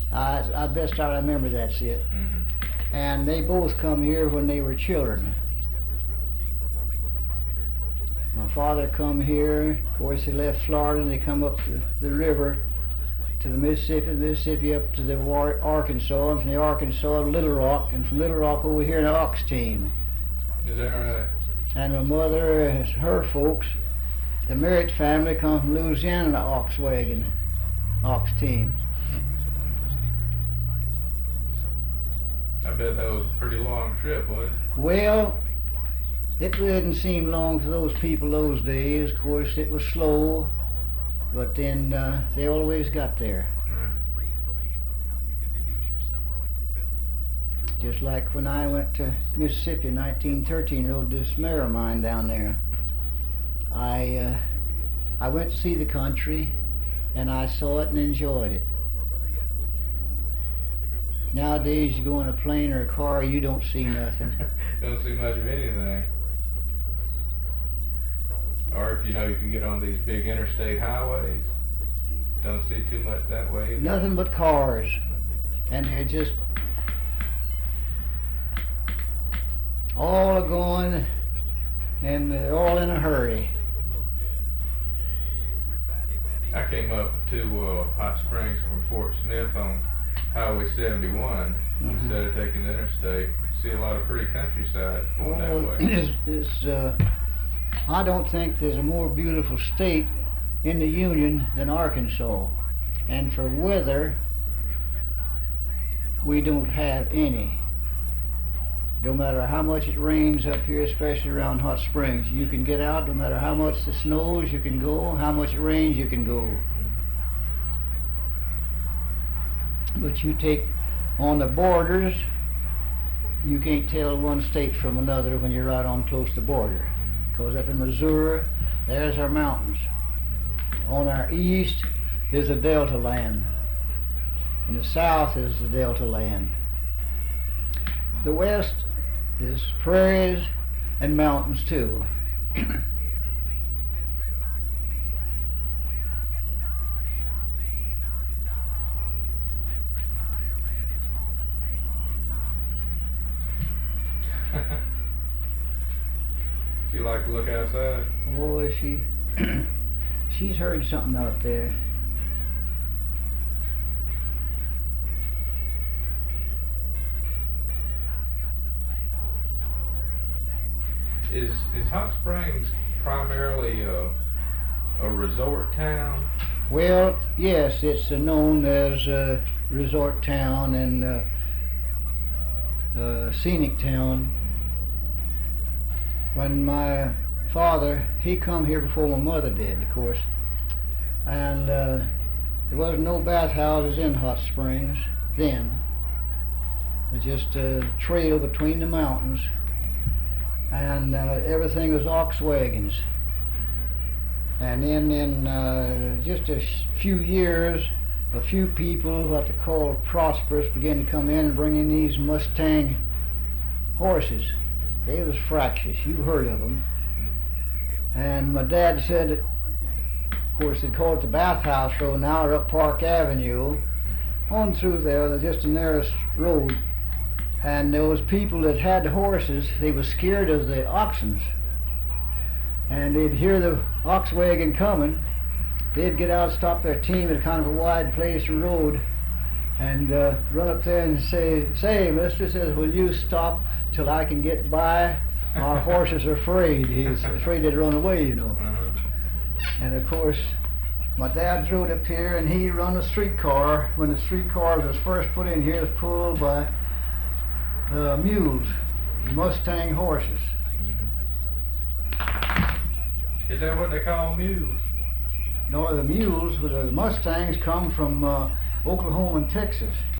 I best I remember that's it. Hmm. And they both come here when they were children. My father come here. Of course, they left Florida and they come up the river to the Mississippi up to the Arkansas, and from the Arkansas to Little Rock, and from Little Rock over here in the ox team. Is that right? And my mother, her folks, the Merritt family come from Louisiana in the ox team. I bet that was a pretty long trip, was it? Well, it didn't seem long for those people those days. Of course, it was slow, but then they always got there. Mm. Just like when I went to Mississippi in 1913, rode this mare of mine down there. I went to see the country, and I saw it and enjoyed it. Nowadays, you go in a plane or a car, you don't see nothing. Don't see much of anything. Or if you can get on these big interstate highways, don't see too much that way either. Nothing but cars, and they're just all going, and they're all in a hurry. I came up to Hot Springs from Fort Smith on Highway 71 instead of taking the interstate. See a lot of pretty countryside going that way. I don't think there's a more beautiful state in the Union than Arkansas. And for weather, we don't have any. No matter how much it rains up here, especially around Hot Springs, you can get out. No matter how much it snows, you can go. How much it rains, you can go. But you take on the borders, you can't tell one state from another when you're right on close to the border. Because up in Missouri, there's our mountains. On our east is the Delta land. In the south is the Delta land. The west is prairies and mountains too. You like to look outside? Oh, is she? She's heard something out there. Is Hot Springs primarily a resort town? Well, yes, it's known as a resort town and scenic town. When my father, he come here before my mother did, of course, and there wasn't no bathhouses in Hot Springs then. It was just a trail between the mountains, and everything was ox wagons. And then in just a few years, a few people, what they call prosperous, began to come in and bring in these Mustang horses. They was fractious. You heard of them. And my dad said that, of course, they call it the Bathhouse Road now, or up Park Avenue. On through there, they're just the nearest road. And there was people that had the horses, they was scared of the oxens. And they'd hear the ox wagon coming. They'd get out, stop their team at a kind of a wide place and road, and run up there and say, mister, says, will you stop till I can get by? Our horses are afraid. He's afraid they'd run away, you know. And of course, my dad rode up here and he run a streetcar. When the streetcar was first put in here, it was pulled by mules, Mustang horses. Is that what they call mules? No, the mules, the Mustangs come from Oklahoma and Texas.